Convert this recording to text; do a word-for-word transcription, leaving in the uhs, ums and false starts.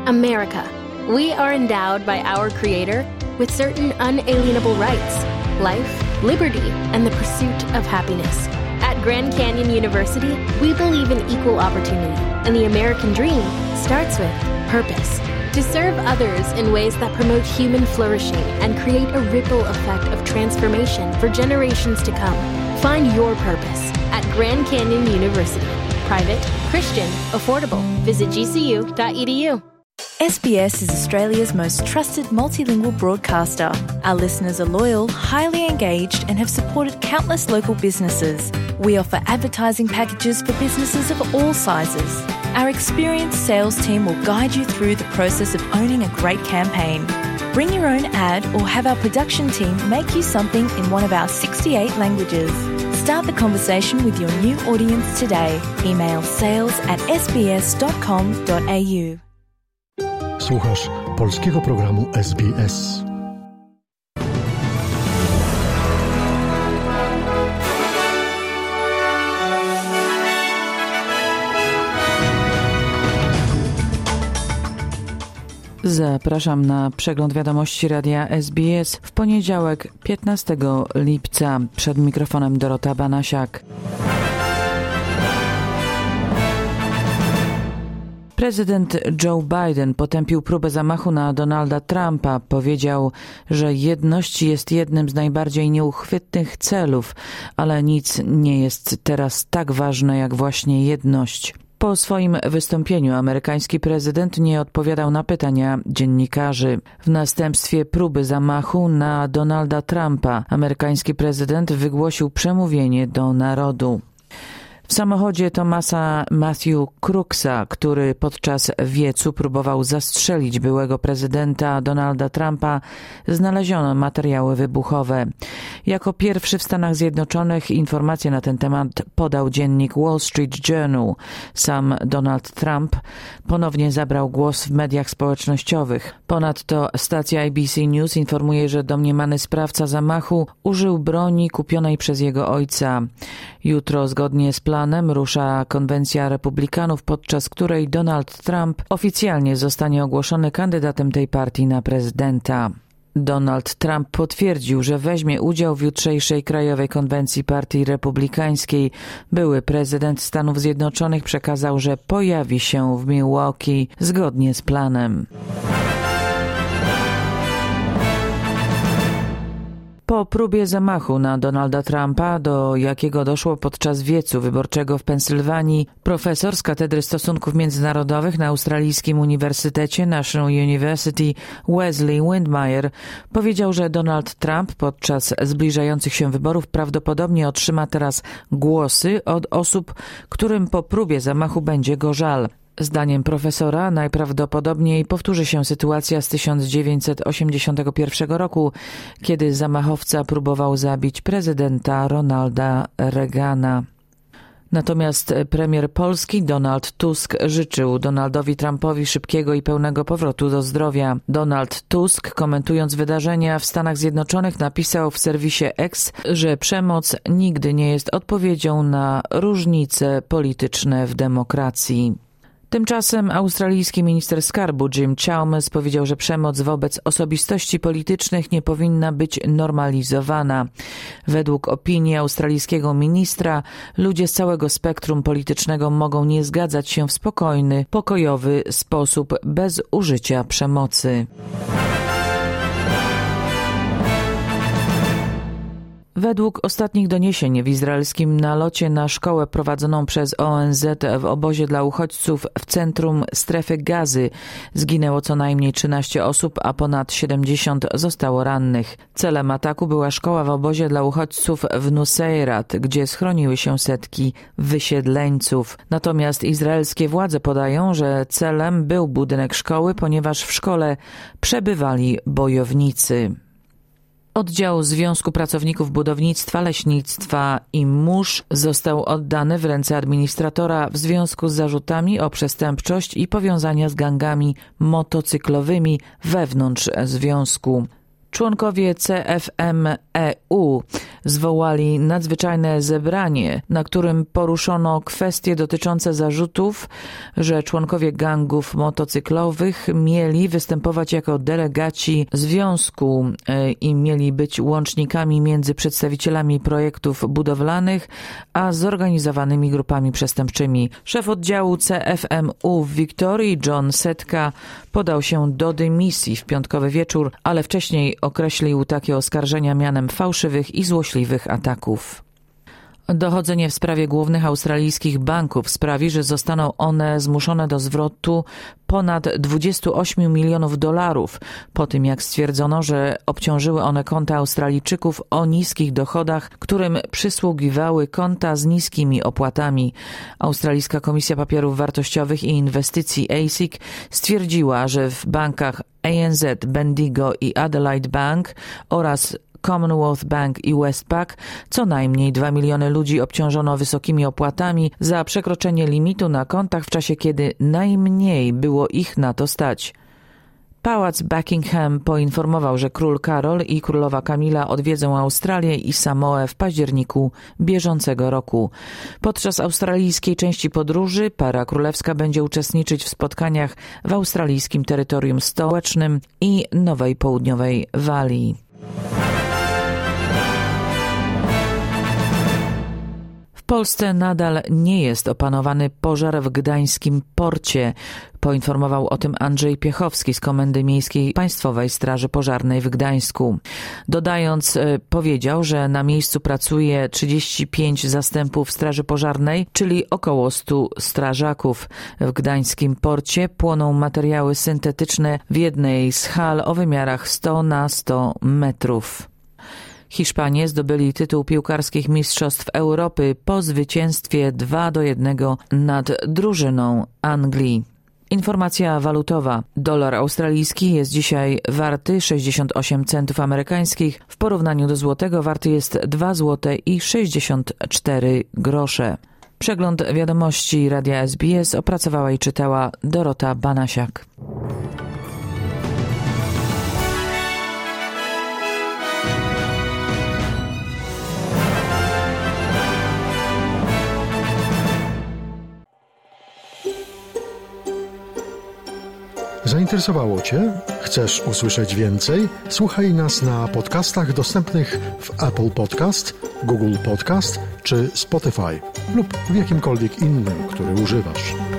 America. We are endowed by our Creator with certain unalienable rights: life, liberty, and the pursuit of happiness. At Grand Canyon University, we believe in equal opportunity, and the American dream starts with purpose. To serve others in ways that promote human flourishing and create a ripple effect of transformation for generations to come. Find your purpose at Grand Canyon University. Private, Christian, affordable. Visit g c u dot e d u. S B S is Australia's most trusted multilingual broadcaster. Our listeners are loyal, highly engaged, and have supported countless local businesses. We offer advertising packages for businesses of all sizes. Our experienced sales team will guide you through the process of owning a great campaign. Bring your own ad or have our production team make you something in one of our sixty-eight languages. Start the conversation with your new audience today. Email sales at s b s dot com dot a u. Słuchasz polskiego programu S B S. Zapraszam na przegląd wiadomości radia S B S w poniedziałek, piętnastego lipca. Przed mikrofonem Dorota Banasiak. Prezydent Joe Biden potępił próbę zamachu na Donalda Trumpa. Powiedział, że jedność jest jednym z najbardziej nieuchwytnych celów, ale nic nie jest teraz tak ważne jak właśnie jedność. Po swoim wystąpieniu amerykański prezydent nie odpowiadał na pytania dziennikarzy. W następstwie próby zamachu na Donalda Trumpa amerykański prezydent wygłosił przemówienie do narodu. W samochodzie Thomasa Matthew Crooksa, który podczas wiecu próbował zastrzelić byłego prezydenta Donalda Trumpa, znaleziono materiały wybuchowe. Jako pierwszy w Stanach Zjednoczonych informacje na ten temat podał dziennik Wall Street Journal. Sam Donald Trump ponownie zabrał głos w mediach społecznościowych. Ponadto stacja A B C News informuje, że domniemany sprawca zamachu użył broni kupionej przez jego ojca. Jutro, zgodnie z planem, rusza konwencja republikanów, podczas której Donald Trump oficjalnie zostanie ogłoszony kandydatem tej partii na prezydenta. Donald Trump potwierdził, że weźmie udział w jutrzejszej krajowej konwencji partii republikańskiej. Były prezydent Stanów Zjednoczonych przekazał, że pojawi się w Milwaukee zgodnie z planem. Po próbie zamachu na Donalda Trumpa, do jakiego doszło podczas wiecu wyborczego w Pensylwanii, profesor z Katedry Stosunków Międzynarodowych na australijskim Uniwersytecie National University Wesley Windmeyer powiedział, że Donald Trump podczas zbliżających się wyborów prawdopodobnie otrzyma teraz głosy od osób, którym po próbie zamachu będzie go żal. Zdaniem profesora najprawdopodobniej powtórzy się sytuacja z tysiąc dziewięćset osiemdziesiątego pierwszego roku, kiedy zamachowca próbował zabić prezydenta Ronalda Reagana. Natomiast premier Polski Donald Tusk życzył Donaldowi Trumpowi szybkiego i pełnego powrotu do zdrowia. Donald Tusk, komentując wydarzenia w Stanach Zjednoczonych, napisał w serwisie X, że przemoc nigdy nie jest odpowiedzią na różnice polityczne w demokracji. Tymczasem australijski minister skarbu Jim Chalmers powiedział, że przemoc wobec osobistości politycznych nie powinna być normalizowana. Według opinii australijskiego ministra, ludzie z całego spektrum politycznego mogą nie zgadzać się w spokojny, pokojowy sposób bez użycia przemocy. Według ostatnich doniesień w izraelskim nalocie na szkołę prowadzoną przez O N Z w obozie dla uchodźców w centrum strefy Gazy zginęło co najmniej trzynaście osób, a ponad siedemdziesiąt zostało rannych. Celem ataku była szkoła w obozie dla uchodźców w Nuseirat, gdzie schroniły się setki wysiedleńców. Natomiast izraelskie władze podają, że celem był budynek szkoły, ponieważ w szkole przebywali bojownicy. Oddział Związku Pracowników Budownictwa, Leśnictwa i Mórz został oddany w ręce administratora w związku z zarzutami o przestępczość i powiązania z gangami motocyklowymi wewnątrz związku. Członkowie C F M E U zwołali nadzwyczajne zebranie, na którym poruszono kwestie dotyczące zarzutów, że członkowie gangów motocyklowych mieli występować jako delegaci związku i mieli być łącznikami między przedstawicielami projektów budowlanych a zorganizowanymi grupami przestępczymi. Szef oddziału C F M U w Wiktorii, John Setka, podał się do dymisji w piątkowy wieczór, ale wcześniej określił takie oskarżenia mianem fałszywych i złośliwych ataków. Dochodzenie w sprawie głównych australijskich banków sprawi, że zostaną one zmuszone do zwrotu ponad dwadzieścia osiem milionów dolarów po tym, jak stwierdzono, że obciążyły one konta Australijczyków o niskich dochodach, którym przysługiwały konta z niskimi opłatami. Australijska Komisja Papierów Wartościowych i Inwestycji A S I C stwierdziła, że w bankach A N Z, Bendigo i Adelaide Bank oraz Commonwealth Bank i Westpac co najmniej dwa miliony ludzi obciążono wysokimi opłatami za przekroczenie limitu na kontach w czasie, kiedy najmniej było ich na to stać. Pałac Buckingham poinformował, że król Karol i królowa Kamila odwiedzą Australię i Samoę w październiku bieżącego roku. Podczas australijskiej części podróży para królewska będzie uczestniczyć w spotkaniach w australijskim terytorium stołecznym i Nowej Południowej Walii. W Polsce nadal nie jest opanowany pożar w gdańskim porcie. Poinformował o tym Andrzej Piechowski z Komendy Miejskiej Państwowej Straży Pożarnej w Gdańsku. Dodając, powiedział, że na miejscu pracuje trzydzieści pięć zastępów Straży Pożarnej, czyli około stu strażaków. W gdańskim porcie płoną materiały syntetyczne w jednej z hal o wymiarach sto na sto metrów. Hiszpanie zdobyli tytuł piłkarskich mistrzostw Europy po zwycięstwie dwa do jednego nad drużyną Anglii. Informacja walutowa. Dolar australijski jest dzisiaj warty sześćdziesiąt osiem centów amerykańskich. W porównaniu do złotego warty jest dwa złote i sześćdziesiąt cztery grosze. Przegląd wiadomości Radia S B S opracowała i czytała Dorota Banasiak. Zainteresowało Cię? Chcesz usłyszeć więcej? Słuchaj nas na podcastach dostępnych w Apple Podcast, Google Podcast czy Spotify lub w jakimkolwiek innym, który używasz.